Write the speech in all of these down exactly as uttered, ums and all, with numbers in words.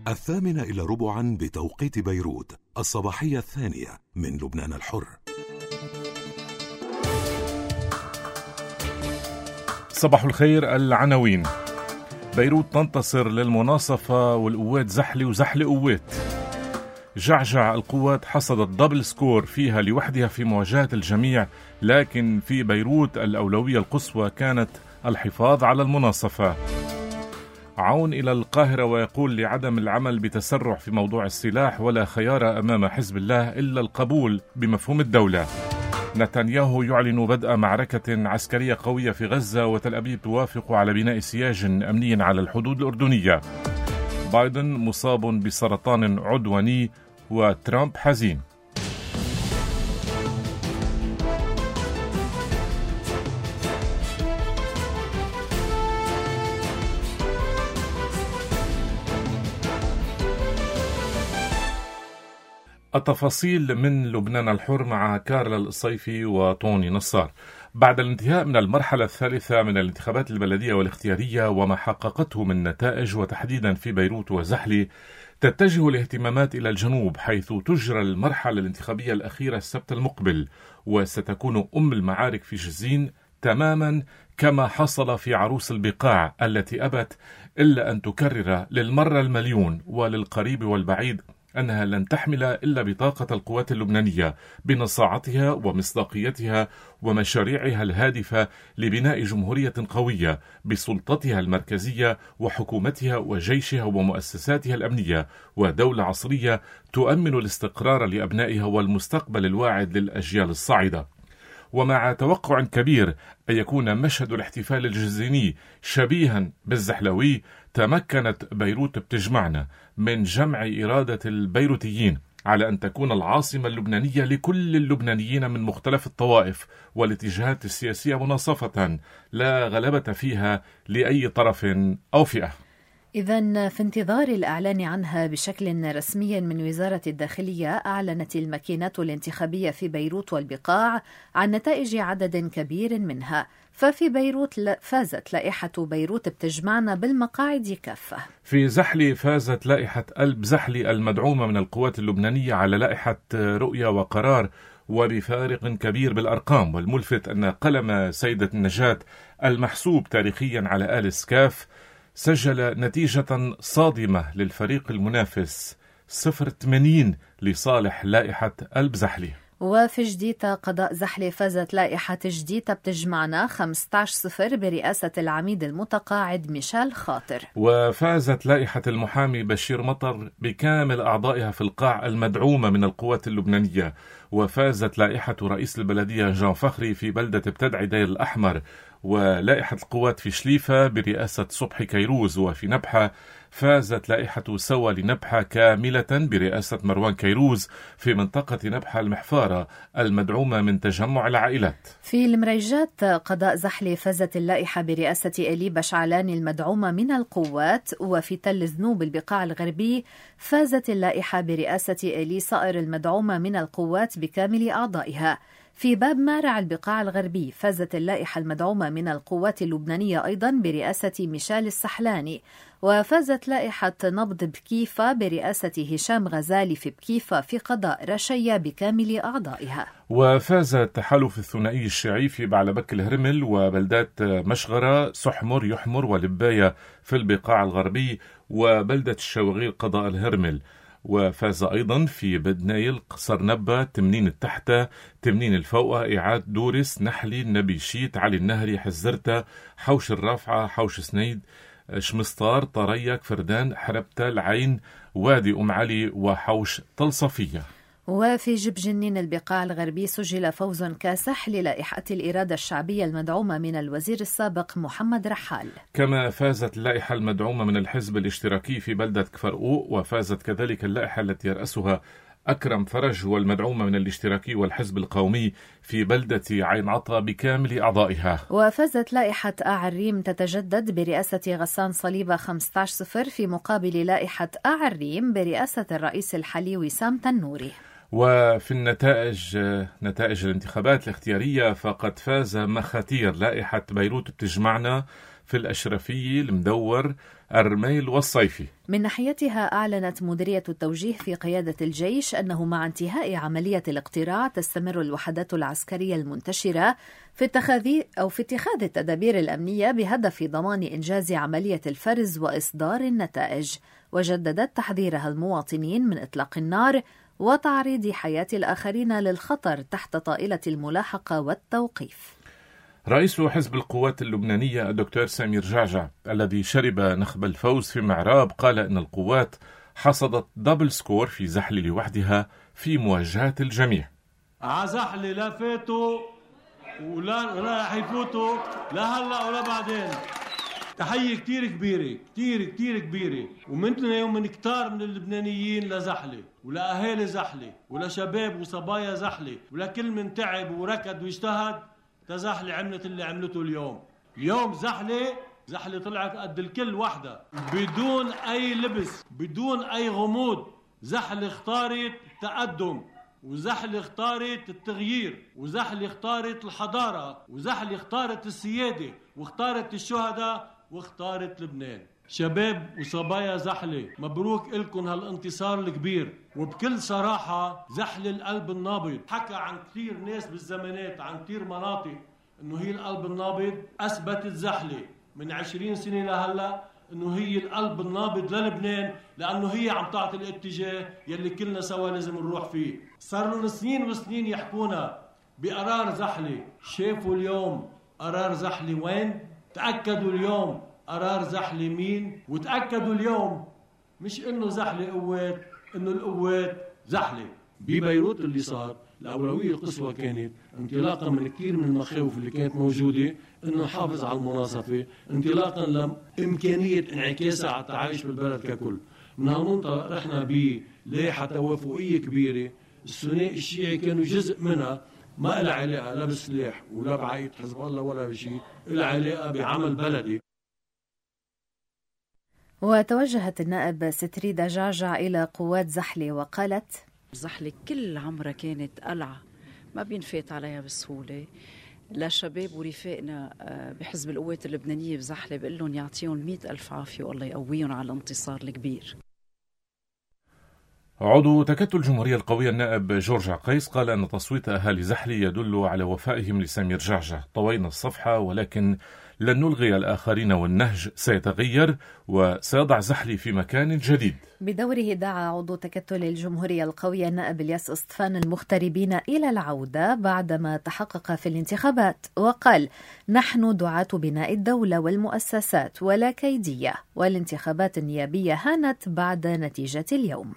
الثامنة إلى ربعا بتوقيت بيروت، الصباحية الثانية من لبنان الحر. صباح الخير. العناوين: بيروت تنتصر للمناصفة والقوات زحلي وزحلي قوات. جعجع القوات حصدت دبل سكور فيها لوحدها في مواجهة الجميع، لكن في بيروت الأولوية القصوى كانت الحفاظ على المناصفة. عون إلى القاهرة ويقول لعدم العمل بتسرع في موضوع السلاح ولا خيار أمام حزب الله إلا القبول بمفهوم الدولة. نتنياهو يعلن بدء معركة عسكرية قوية في غزة، وتل أبيب توافق على بناء سياج أمني على الحدود الأردنية. بايدن مصاب بسرطان عدواني وترامب حزين. التفاصيل من لبنان الحر مع كارلا الصيفي وطوني نصار. بعد الانتهاء من المرحلة الثالثة من الانتخابات البلدية والاختيارية وما حققته من نتائج، وتحديدا في بيروت وزحلي، تتجه الاهتمامات إلى الجنوب، حيث تجرى المرحلة الانتخابية الأخيرة السبت المقبل، وستكون أم المعارك في جزين تماما كما حصل في عروس البقاع التي أبت إلا أن تكرر للمرة المليون وللقريب والبعيد أنها لن تحمل إلا بطاقة القوات اللبنانية بنصاعتها ومصداقيتها ومشاريعها الهادفة لبناء جمهورية قوية بسلطتها المركزية وحكومتها وجيشها ومؤسساتها الأمنية، ودولة عصرية تؤمن الاستقرار لأبنائها والمستقبل الواعد للأجيال الصاعدة. ومع توقع كبير أن يكون مشهد الاحتفال الجزيني شبيها بالزحلوي، تمكنت بيروت بتجمعنا من جمع إرادة البيروتيين على أن تكون العاصمة اللبنانية لكل اللبنانيين من مختلف الطوائف والاتجاهات السياسية مناصفة لا غلبة فيها لأي طرف أو فئة. إذن في انتظار الإعلان عنها بشكل رسمي من وزارة الداخلية، أعلنت الماكينات الانتخابية في بيروت والبقاع عن نتائج عدد كبير منها. ففي بيروت فازت لائحة بيروت بتجمعنا بالمقاعد كافة. في زحلي فازت لائحة قلب زحلي المدعومة من القوات اللبنانية على لائحة رؤية وقرار، وبفارق كبير بالأرقام. والملفت أن قلم سيدة النجاة المحسوب تاريخيا على آل سكاف سجل نتيجة صادمة للفريق المنافس صفر ثمانين لصالح لائحة قلب زحلي. وفي جديدة قضاء زحلي فازت لائحة جديدة بتجمعنا خمسة عشر صفر برئاسة العميد المتقاعد ميشيل خاطر. وفازت لائحة المحامي بشير مطر بكامل أعضائها في القاع المدعومة من القوات اللبنانية. وفازت لائحة رئيس البلدية جان فخري في بلدة بتدعي دير الأحمر. ولائحة القوات في شليفة برئاسة صبحي كيروز. وفي نبحة فازت لائحة سوا لنبحة كاملة برئاسة مروان كيروز في منطقة نبحة المحفارة المدعومة من تجمع العائلات. في المريجات قضاء زحلي فازت اللائحة برئاسة إلي بشعلاني المدعومة من القوات. وفي تل ذنوب البقاع الغربي فازت اللائحة برئاسة إلي صائر المدعومة من القوات بكامل أعضائها. في باب مارع البقاع الغربي فازت اللائحة المدعومة من القوات اللبنانية أيضا برئاسة ميشيل السحلاني. وفازت لائحة نبض بكيفة برئاسة هشام غزالي في بكيفة في قضاء رشية بكامل أعضائها. وفاز التحالف الثنائي الشيعي في بعلبك الهرمل وبلدات مشغرة سحمر يحمر ولباية في البقاع الغربي وبلدة الشواغيل قضاء الهرمل. وفاز أيضا في بدنايل قصر نبة تمنين التحتة تمنين الفوقة إعاد دورس نحلي النبي شيت علي النهري حزرتة حوش الرافعة حوش سنيد شمسطار طريق فردان حربتة العين وادي أم علي وحوش طلصفية. وفي جب جنين البقاع الغربي سجل فوز كاسح للائحة الإرادة الشعبية المدعومة من الوزير السابق محمد رحال. كما فازت اللائحة المدعومة من الحزب الاشتراكي في بلدة كفرقوق. وفازت كذلك اللائحة التي يرأسها أكرم فرج والمدعومة من الاشتراكي والحزب القومي في بلدة عين عطا بكامل أعضائها. وفازت لائحة أعريم تتجدد برئاسة غسان صليبة خمسة عشر صفر في مقابل لائحة أعريم برئاسة الرئيس الحالي وسام تنوري. وفي النتائج نتائج الانتخابات الاختيارية فقد فاز مخاتير لائحة بيروت بتجمعنا في الأشرفية، المدور، الرميل والصيفي. من ناحيتها أعلنت مديرية التوجيه في قيادة الجيش أنه مع انتهاء عملية الاقتراع تستمر الوحدات العسكرية المنتشرة في اتخاذ أو في اتخاذ التدابير الأمنية بهدف ضمان إنجاز عملية الفرز وإصدار النتائج، وجددت تحذيرها المواطنين من إطلاق النار وتعريض حياة الآخرين للخطر تحت طائلة الملاحقة والتوقيف. رئيس حزب القوات اللبنانية الدكتور سمير جعجع الذي شرب نخب الفوز في معراب قال إن القوات حصدت دبل سكور في زحلة لوحدها في مواجهة الجميع. عزحلة لا فاتوا ولا راح يفوتوا لا هلا ولا بعدين. تحية كتير كبيرة كتير كتير كبيرة ومننا ومن كتار من اللبنانيين لزحلة ولأهالي زحلة ولشباب وصبايا زحلة ولكل من تعب وركض واجتهد تزحلة عملت اللي عملته اليوم. اليوم زحلة زحلة طلعت قد الكل وحدة بدون أي لبس بدون أي غموض. زحلة اختارت التقدم وزحلة اختارت التغيير وزحلة اختارت الحضارة وزحلة اختارت السيادة واختارت الشهداء واختارت لبنان. شباب وصبايا زحلة مبروك إلكن هالانتصار الكبير. وبكل صراحة زحلة القلب النابض حكى عن كثير ناس بالزمانات عن كثير مناطق انه هي القلب النابض. اثبتت زحلة من عشرين سنة لهلا انه هي القلب النابض للبنان لانه هي عم تعطي الاتجاه يلي كلنا سوا لازم نروح فيه. صار لهم سنين وسنين يحكونا بقرار زحلة. شافوا اليوم قرار زحلة وين؟ تأكدوا اليوم قرار زحلة مين؟ وتأكدوا اليوم مش انه زحلة قوات انه القوات زحلة. ببيروت اللي صار الأولوية القصوى كانت انطلاقا من كثير من المخاوف اللي كانت موجودة انه نحافظ على المناصفة انطلاقا لإمكانية انعكاسها على التعايش بالبلد ككل. من هالمنطلق رحنا بلايحة توافقية كبيرة. الثنائي الشيعي كانوا جزء منها ما لها علاقة لا بسلاح ولا بعقيدة حزب الله ولا بشيء، لها علاقة بعمل بلدي. وتوجهت النائب ستريدة جعجع إلى قوات زحلة وقالت: زحلة كل عمرها كانت قلعة ما بينفات عليها بسهولة. لشباب ورفاقنا بحزب القوات اللبنانية بزحلة بقول لهم يعطيهم مئة ألف عافية والله يقويهم على الانتصار الكبير. عضو تكتل الجمهورية القوية النائب جورج عقيس قال أن تصويت أهالي زحلة يدل على وفائهم لسمير جعجع. طوينا الصفحة ولكن لن نلغي الآخرين والنهج سيتغير وسيضع زحلة في مكان جديد. بدوره دعا عضو تكتل الجمهورية القوية النائب الياس اسطفان المغتربين إلى العودة بعدما تحقق في الانتخابات وقال: نحن دعاة بناء الدولة والمؤسسات ولا كيدية، والانتخابات النيابية هانت بعد نتيجة اليوم.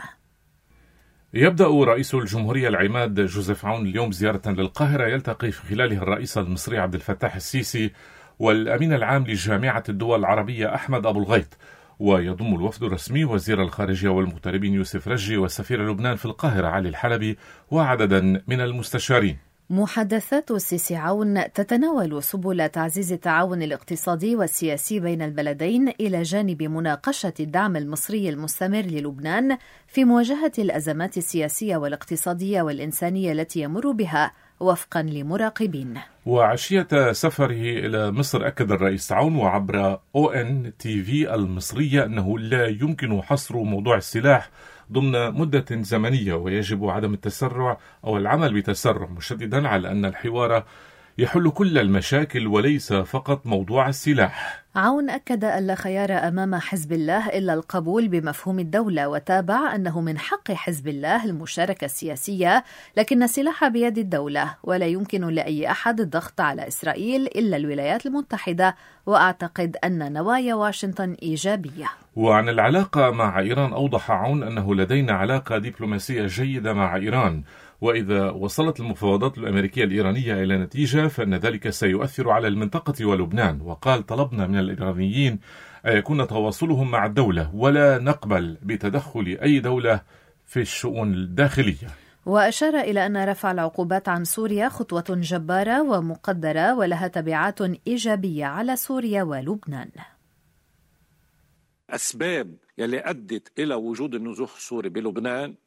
يبدأ رئيس الجمهورية العماد جوزيف عون اليوم زيارة للقاهرة يلتقي في خلالها الرئيس المصري عبد الفتاح السيسي والأمين العام لجامعة الدول العربية أحمد أبو الغيط. ويضم الوفد الرسمي وزير الخارجية والمغتربين يوسف رجي وسفير لبنان في القاهرة علي الحلبي وعددا من المستشارين. محادثات السيسي عون تتناول سبل تعزيز التعاون الاقتصادي والسياسي بين البلدين إلى جانب مناقشة الدعم المصري المستمر للبنان في مواجهة الأزمات السياسية والاقتصادية والإنسانية التي يمر بها وفقا لمراقبين. وعشية سفره إلى مصر أكد الرئيس عون وعبر أو إن تي في المصرية أنه لا يمكن حصر موضوع السلاح ضمن مدة زمنية ويجب عدم التسرع أو العمل بتسرع، مشددا على أن الحوار يحل كل المشاكل وليس فقط موضوع السلاح. عون أكد أن لا خيار أمام حزب الله إلا القبول بمفهوم الدولة، وتابع أنه من حق حزب الله المشاركة السياسية لكن السلاح بيد الدولة ولا يمكن لأي أحد الضغط على إسرائيل إلا الولايات المتحدة، وأعتقد أن نوايا واشنطن إيجابية. وعن العلاقة مع إيران أوضح عون أنه لدينا علاقة دبلوماسية جيدة مع إيران، وإذا وصلت المفاوضات الأمريكية الإيرانية إلى نتيجة فإن ذلك سيؤثر على المنطقة ولبنان. وقال: طلبنا من الإيرانيين أن يكون تواصلهم مع الدولة ولا نقبل بتدخل أي دولة في الشؤون الداخلية. وأشار إلى أن رفع العقوبات عن سوريا خطوة جبارة ومقدرة ولها تبعات إيجابية على سوريا ولبنان. أسباب يلي أدت إلى وجود النزوح السوري بلبنان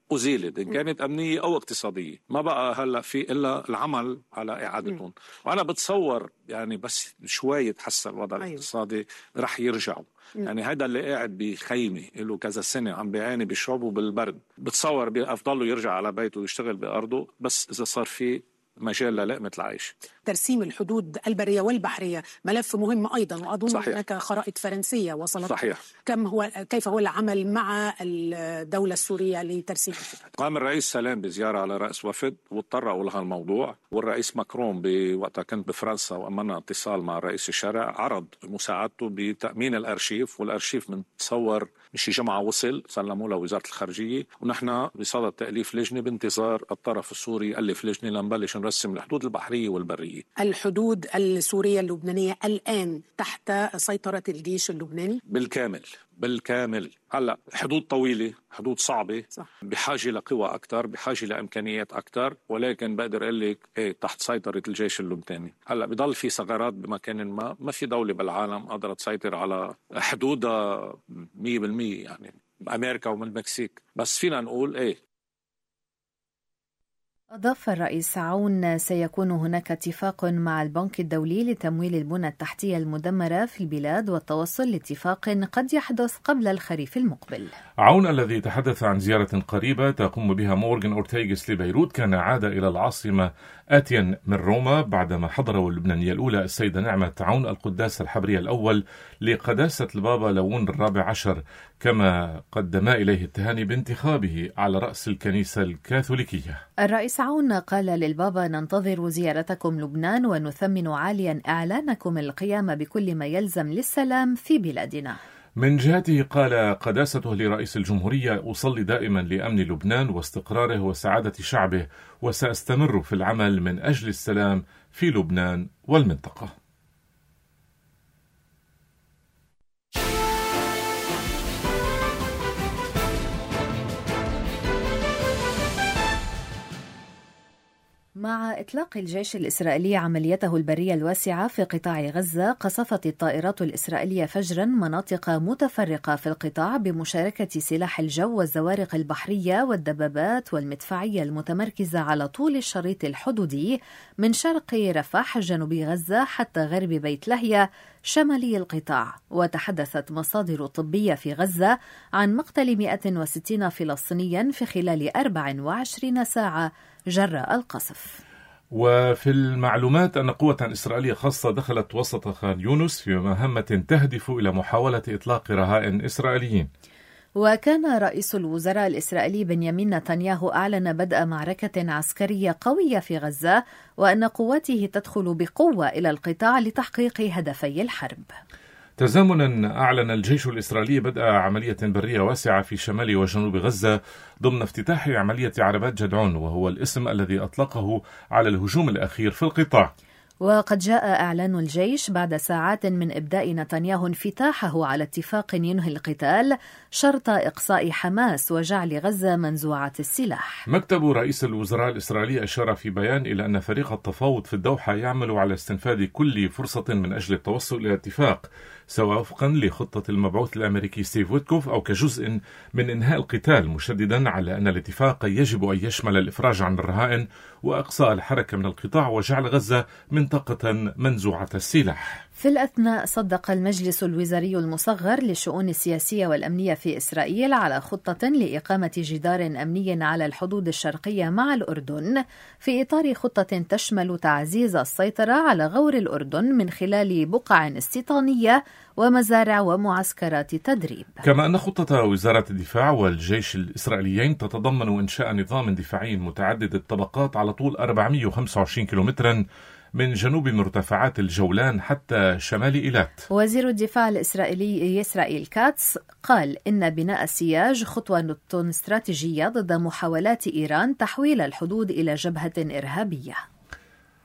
أزيلت إن كانت أمنية أو اقتصادية. ما بقى هلأ في إلا العمل على إعادتهم. وأنا بتصور يعني بس شوي يتحسن الوضع أيوه. الاقتصادي رح يرجعوا. يعني هذا اللي قاعد بخيمة له كذا سنة عم بيعاني بالشعب وبالبرد، بتصور بأفضله يرجع على بيته ويشتغل بأرضه بس إذا صار فيه مجال للقمة العيش. ترسيم الحدود البرية والبحرية ملف مهم أيضا، وأظن صحيح. هناك خرائط فرنسية وصلت. صحيح. كم هو كيف هو العمل مع الدولة السورية لترسيم الحدود؟ قام الرئيس سلام بزيارة على رأس وفد واتطرقوا لها الموضوع، والرئيس ماكرون بوقتها كنت بفرنسا وأمنا اتصال مع رئيس الشارع عرض مساعدته بتأمين الأرشيف، والأرشيف منتصور شي جمعة وصل سلموا له وزارة الخارجية، ونحن بصدد تأليف لجنة بانتظار الطرف السوري يألف لجنة لنبلش نرسم الحدود البحرية والبرية. الحدود السورية اللبنانية الآن تحت سيطرة الجيش اللبناني؟ بالكامل بالكامل. هلا حدود طويلة، حدود صعبة، صح. بحاجة لقوى أكتر، بحاجة لإمكانيات أكتر، ولكن بقدر أقول لك إيه تحت سيطرة الجيش اللبناني. هلا بضل في ثغرات بمكان ما، ما في دولة بالعالم قدرت تسيطر على حدودها مية بالمية، يعني أمريكا ومن المكسيك، بس فينا نقول إيه. أضاف الرئيس عون سيكون هناك اتفاق مع البنك الدولي لتمويل البنى التحتية المدمرة في البلاد والتوصل لاتفاق قد يحدث قبل الخريف المقبل. عون الذي تحدث عن زيارة قريبة تقوم بها مورغان أورتيغس لبيروت كان عاد إلى العاصمة آتيا من روما بعدما حضره اللبنانية الأولى السيدة نعمة عون القداس الحبرية الأول لقداسة البابا لون الرابع عشر، كما قدم إليه التهاني بانتخابه على رأس الكنيسة الكاثوليكية. الرئيس عون قال للبابا: ننتظر زيارتكم لبنان ونثمن عاليا إعلانكم القيام بكل ما يلزم للسلام في بلادنا. من جهته قال قداسته لرئيس الجمهورية: أصلي دائما لأمن لبنان واستقراره وسعادة شعبه، وسأستمر في العمل من أجل السلام في لبنان والمنطقة. مع إطلاق الجيش الإسرائيلي عمليته البرية الواسعة في قطاع غزة، قصفت الطائرات الإسرائيلية فجرا مناطق متفرقة في القطاع بمشاركة سلاح الجو والزوارق البحرية والدبابات والمدفعية المتمركزة على طول الشريط الحدودي من شرق رفح جنوب غزة حتى غرب بيت لهيا شمالي القطاع. وتحدثت مصادر طبية في غزة عن مقتل مئة وستين فلسطينيا في خلال أربع وعشرين ساعة جراء القصف. وفي المعلومات أن قوة إسرائيلية خاصة دخلت وسط خان يونس في مهمة تهدف إلى محاولة إطلاق رهائن إسرائيليين. وكان رئيس الوزراء الإسرائيلي بنيامين نتنياهو أعلن بدء معركة عسكرية قوية في غزة، وأن قواته تدخل بقوة إلى القطاع لتحقيق هدفي الحرب. تزامنا أعلن الجيش الإسرائيلي بدء عملية برية واسعة في شمال وجنوب غزة ضمن افتتاح عملية عربات جدعون، وهو الاسم الذي أطلقه على الهجوم الأخير في القطاع. وقد جاء إعلان الجيش بعد ساعات من إبداء نتنياهو انفتاحه على اتفاق ينهي القتال شرط إقصاء حماس وجعل غزة منزوعة السلاح. مكتب رئيس الوزراء الإسرائيلي أشار في بيان إلى أن فريق التفاوض في الدوحة يعمل على استنفاذ كل فرصة من أجل التوصل إلى اتفاق، سواء وفقا لخطة المبعوث الأمريكي ستيف ويتكوف أو كجزء من إنهاء القتال، مشددا على أن الاتفاق يجب أن يشمل الإفراج عن الرهائن وإقصاء الحركة من القطاع وجعل غزة منطقة منزوعة السلاح. في الأثناء صدق المجلس الوزاري المصغر للشؤون السياسية والأمنية في إسرائيل على خطة لإقامة جدار أمني على الحدود الشرقية مع الأردن في إطار خطة تشمل تعزيز السيطرة على غور الأردن من خلال بقع استيطانية ومزارع ومعسكرات تدريب. كما أن خطة وزارة الدفاع والجيش الإسرائيليين تتضمن إنشاء نظام دفاعي متعدد الطبقات على طول أربعمئة وخمسة وعشرين كيلومترا من جنوب مرتفعات الجولان حتى شمال إيلات. وزير الدفاع الإسرائيلي إسرائيل كاتس قال إن بناء السياج خطوة استراتيجية ضد محاولات إيران تحويل الحدود إلى جبهة إرهابية.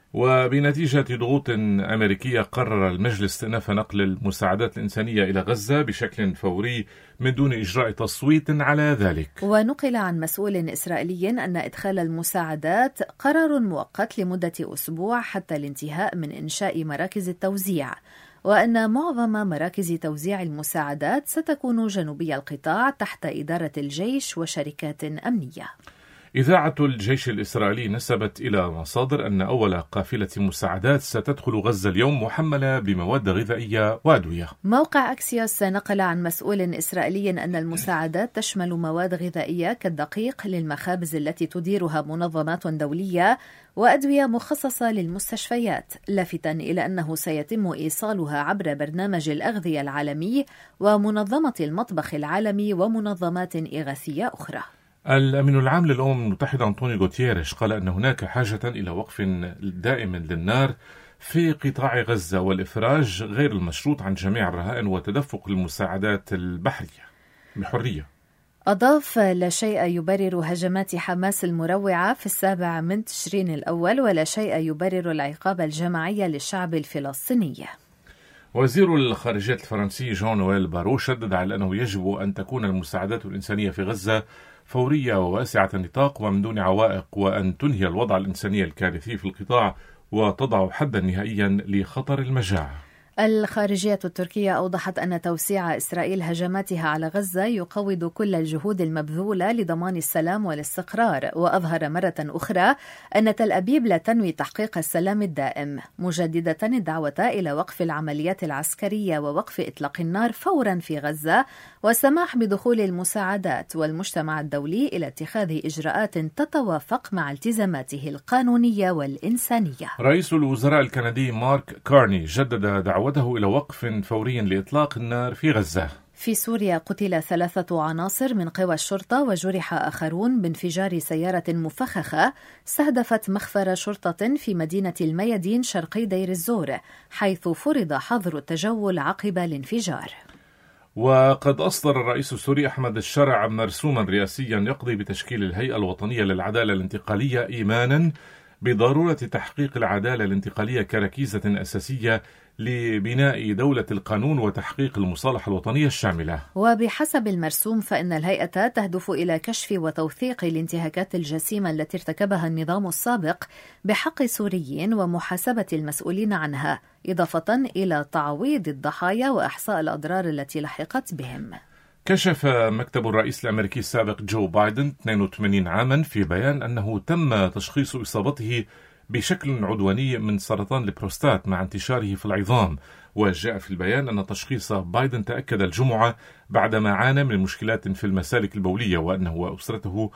وبنتيجة ضغوط أمريكية قرر المجلس استئناف نقل المساعدات الإنسانية إلى غزة بشكل فوري من دون إجراء تصويت على ذلك. ونقل عن مسؤول إسرائيلي أن إدخال المساعدات قرار مؤقت لمدة أسبوع حتى الانتهاء من إنشاء مراكز التوزيع، وأن معظم مراكز توزيع المساعدات ستكون جنوبي القطاع تحت إدارة الجيش وشركات أمنية. إذاعة الجيش الإسرائيلي نسبت إلى مصادر أن أول قافلة مساعدات ستدخل غزة اليوم محملة بمواد غذائية وأدوية. موقع أكسيوس نقل عن مسؤول إسرائيلي أن المساعدات تشمل مواد غذائية كالدقيق للمخابز التي تديرها منظمات دولية وأدوية مخصصة للمستشفيات، لافتاً إلى أنه سيتم إيصالها عبر برنامج الأغذية العالمي ومنظمة المطبخ العالمي ومنظمات إغاثية أخرى. الأمين العام للأمم المتحدة أنطونيو غوتيريش قال أن هناك حاجة إلى وقف دائم للنار في قطاع غزة والإفراج غير المشروط عن جميع الرهائن وتدفق المساعدات البحرية بحرية. أضاف: لا شيء يبرر هجمات حماس المروعة في السابع من تشرين الأول، ولا شيء يبرر العقاب الجماعي للشعب الفلسطيني. وزير الخارجية الفرنسي جون نويل بارو شدد على أنه يجب أن تكون المساعدات الإنسانية في غزة فورية وواسعة النطاق ومن دون عوائق، وأن تنهي الوضع الإنساني الكارثي في القطاع وتضع حدا نهائيا لخطر المجاعة. الخارجية التركية أوضحت أن توسيع إسرائيل هجماتها على غزة يقوض كل الجهود المبذولة لضمان السلام والاستقرار، وأظهر مرة أخرى أن تل أبيب لا تنوي تحقيق السلام الدائم، مجددة الدعوة إلى وقف العمليات العسكرية ووقف إطلاق النار فورا في غزة والسماح بدخول المساعدات، والمجتمع الدولي إلى اتخاذ إجراءات تتوافق مع التزاماته القانونية والإنسانية. رئيس الوزراء الكندي مارك كارني جدد دعوته إلى وقف فوري لإطلاق النار في غزة. في سوريا قتل ثلاثة عناصر من قوى الشرطة وجرح آخرون بانفجار سيارة مفخخة استهدفت مخفر شرطة في مدينة الميادين شرقي دير الزور، حيث فرض حظر التجول عقب الانفجار. وقد أصدر الرئيس السوري أحمد الشرع مرسوما رئاسيا يقضي بتشكيل الهيئة الوطنية للعدالة الانتقالية، إيمانا بضرورة تحقيق العدالة الانتقالية كركيزة أساسية لبناء دولة القانون وتحقيق المصالحة الوطنية الشاملة. وبحسب المرسوم فإن الهيئة تهدف إلى كشف وتوثيق الانتهاكات الجسيمة التي ارتكبها النظام السابق بحق السوريين ومحاسبة المسؤولين عنها، إضافة إلى تعويض الضحايا وإحصاء الأضرار التي لحقت بهم. كشف مكتب الرئيس الأمريكي السابق جو بايدن اثنين وثمانين عاما في بيان أنه تم تشخيص إصابته بشكل عدواني من سرطان البروستات مع انتشاره في العظام. وجاء في البيان أن تشخيص بايدن تأكد الجمعة بعدما عانى من مشكلات في المسالك البولية، وأنه وأسرته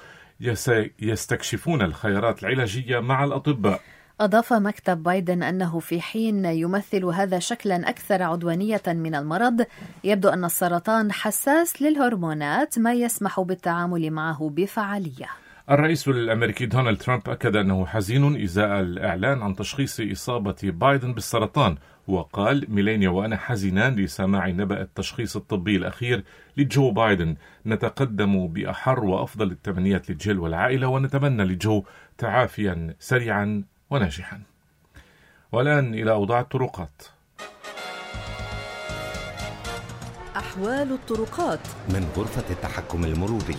يستكشفون الخيارات العلاجية مع الأطباء. أضاف مكتب بايدن أنه في حين يمثل هذا شكلا أكثر عدوانية من المرض، يبدو أن السرطان حساس للهرمونات ما يسمح بالتعامل معه بفعالية. الرئيس الأمريكي دونالد ترامب أكد أنه حزين إزاء الإعلان عن تشخيص إصابة بايدن بالسرطان، وقال: ميلانيا وأنا حزنان لسماع نبأ التشخيص الطبي الأخير لجو بايدن. نتقدم بأحر وأفضل التمنيات لجيل والعائلة، ونتمنى لجو تعافيا سريعا وناجحا. والآن إلى أوضاع الطرقات. أحوال الطرقات من غرفة التحكم المروري.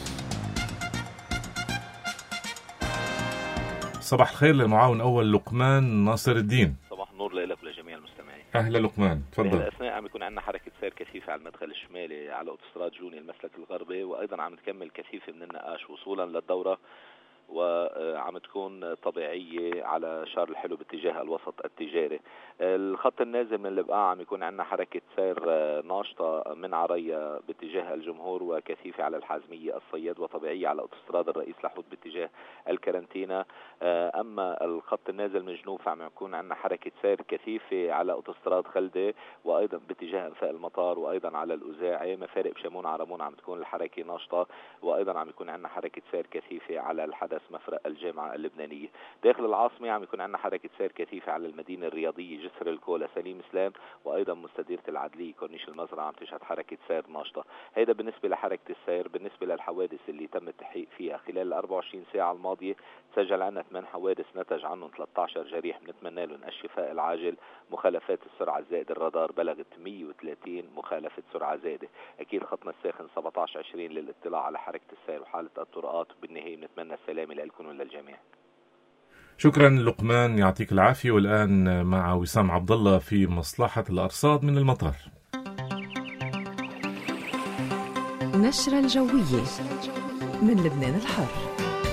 صباح الخير للمعاون أول لقمان ناصر الدين. صباح النور لك ولجميع المستمعين. أهلا لقمان، تفضل. الأثناء عم يكون عندنا حركة سير كثيفة على المدخل الشمالي على أوتوستراد جوني المسلك الغربي، وأيضا عم تكمل كثيفة من النقاش وصولا للدورة، وعم تكون طبيعية على شارع الحلو باتجاه الوسط التجاري. الخط النازل من البقاع عم يكون عندنا حركة سير ناشطة من عريا باتجاه الجمهور، وكثيفة على الحازمية الصياد، وطبيعية على أوتوستراد الرئيس لحود باتجاه الكرنتينا. أما الخط النازل من جنوب فعم يكون عندنا حركة سير كثيفة على أوتوستراد خلدة، وأيضا باتجاه أنفاق المطار، وأيضا على الأوزاعي. مفارق بشمون عرمون عم تكون الحركة ناشطة، وأيضا عم يكون عندنا حركة سير كثيفة على الحدث مفرق الجامعة اللبنانية. داخل العاصمة عم يكون عندنا حركة سير كثيفة على المدينة الرياضية جسر الكولا سليم سلام، وأيضا مستديرة العدلية كورنيش المزرعة عم تشهد حركة سير ناشطة. هيدا بالنسبة لحركة السير. بالنسبة للحوادث اللي تم التحقيق فيها خلال ال أربعة وعشرين ساعة الماضية تسجل عنا ثمان حوادث نتج عنهم ثلاثة عشر جريح، بنتمنى لهم الشفاء العاجل. مخالفات السرعة الزائدة الرادار بلغت مية وثلاثين مخالفة سرعة زائدة. أكيد خطنا الساخن سبعة عشر عشرين للاطلاع على حركة السير وحالة الطرقات، وبالنهاية بنتمنى السلامة لكم وللجميع. شكرا لقمان، يعطيك العافية. والآن مع وسام عبد الله في مصلحة الأرصاد من المطار. نشرة الجوية من لبنان الحر.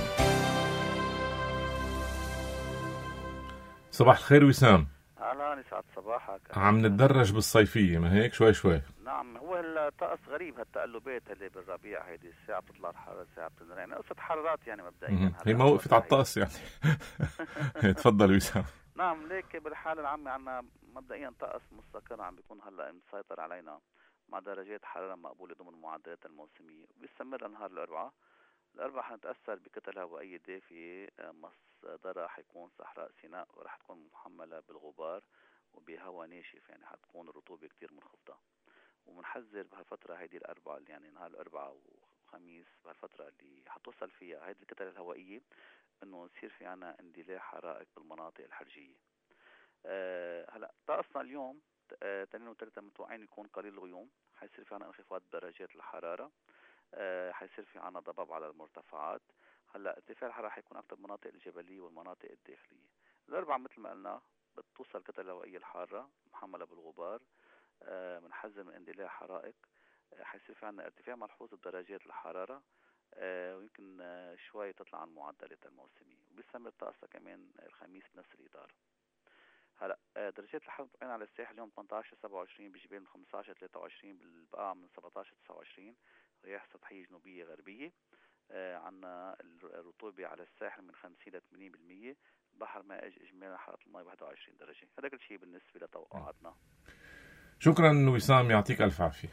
صباح الخير وسام. اهلا، يسعد صباحك. عم نتدرج بالصيفية ما هيك شوي شوي؟ نعم، هو الطقس غريب، هالتقلبات اللي بالربيع هيدي الساعة بتطلع الحرارة الساعة بتنزل، يعني قصة حرارات يعني مبدئيا. هي ما وقفت على الطقس يعني. تفضل وسام. نعم، ليك بالحالة العامة عنا مبدئيا طقس مستقر عم بيكون هلا مسيطر علينا مع درجات حرارة مقبولة ضمن المعدلات الموسمية، وبيستمر نهار الأربعاء. الأربعاء حنتأثر بكتل هوائية دافية مصدرها حيكون صحراء سيناء، ورح تكون محملة بالغبار وبهواء ناشف، يعني حتكون الرطوبة كتير منخفضة. ومنحذر بهالفترة هيدي الأربعاء، يعني نهار الأربعاء وخميس بهالفترة اللي حتوصل فيها هيدي الكتل الهوائية إنه يصير في عنا اندلاع حرائق بالمناطق الحرجية. أه هلا طقسنا اليوم اثنين وثلاثة متوقعين يكون قليل الغيوم، حيصير في عنا انخفاض درجات الحرارة، أه حيصير في عنا ضباب على المرتفعات. هلا ارتفاع الحرارة حيكون أكثر بالمناطق الجبلية والمناطق الداخلية. الأربعاء مثل ما قلنا بتوصل الكتل الهوائية الحارة محملة بالغبار، بنحذر آه من اندلاع حرائق. آه حيصير في عنا ارتفاع ملحوظ بدرجات الحرارة، آه ويمكن آه شوي تطلع عن معدلات الموسمية، وبيستمر طقسها كمان الخميس بنفس الإطار. هلا آه درجات الحرارة متوقعين على الساحل اليوم ثمانية عشر سبعة وعشرين، بجبال من خمسة عشر ثلاثة وعشرين، بالبقاع من سبعة عشر تسعة وعشرين، رياح سطحية جنوبية غربية. آه عنا الرطوبة على الساحل من خمسين ل ثمانين بالمية، بحر مائج إجمالا حرارة الماء واحد وعشرين درجة. هذا كل شيء بالنسبة لتوقعاتنا. شكرا وسام، يعطيك ألف عافية.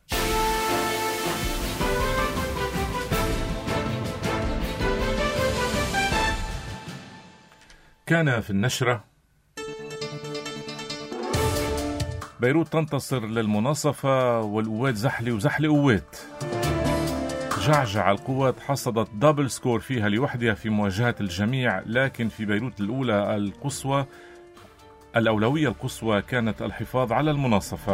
كان في النشرة: بيروت تنتصر للمناصفة والقوات زحلة وزحلة قوات. جعجع القوات حصدت دبل سكور فيها لوحدها في مواجهة الجميع، لكن في بيروت الأولى القصوى الأولوية القصوى كانت الحفاظ على المناصفة.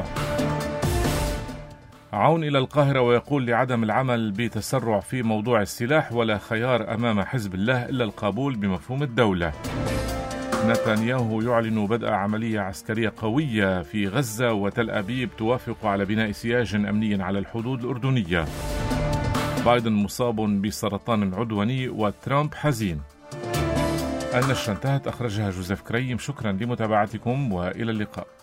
عون إلى القاهرة ويقول: لعدم العمل بتسرع في موضوع السلاح ولا خيار أمام حزب الله إلا القبول بمفهوم الدولة. نتنياهو يعلن بدء عملية عسكرية قوية في غزة، وتل أبيب توافق على بناء سياج أمني على الحدود الأردنية. بايدن مصاب بسرطان عدواني وترامب حزين. النشرة انتهت، أخرجها جوزيف كريم. شكرا لمتابعتكم وإلى اللقاء.